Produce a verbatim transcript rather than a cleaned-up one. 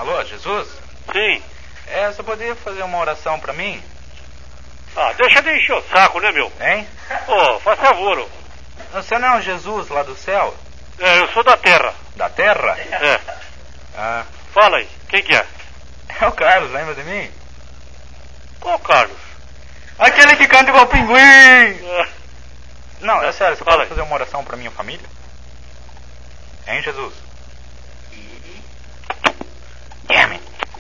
Alô, Jesus? Sim. É, você poderia fazer uma oração pra mim? Ah, deixa de encher o saco, né, meu? Hein? Ô, faz favor, ô. Você não é o Jesus lá do céu? É, eu sou da terra. Da terra? É. Ah. Fala aí, quem que é? É o Carlos, lembra de mim? Qual Carlos? Aquele que canta igual pinguim! É. Não, é sério, você Fala pode aí. fazer uma oração pra minha família? Hein, Jesus?